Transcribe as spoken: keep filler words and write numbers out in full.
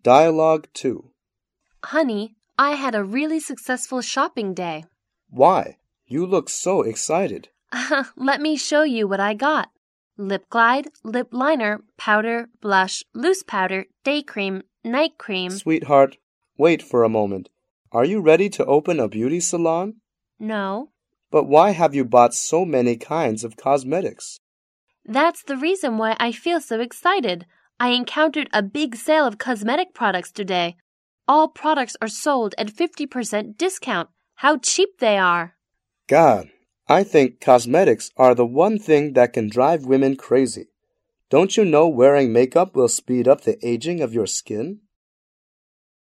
Dialogue two. Honey, I had a really successful shopping day. Why? You look so excited. Let me show you what I got. Lip glide, lip liner, powder, blush, loose powder, day cream, night cream. Sweetheart, wait for a moment. Are you ready to open a beauty salon? No. But why have you bought so many kinds of cosmetics? That's the reason why I feel so excited. I encountered a big sale of cosmetic products today. All products are sold at fifty percent discount. How cheap they are. God, I think cosmetics are the one thing that can drive women crazy. Don't you know wearing makeup will speed up the aging of your skin?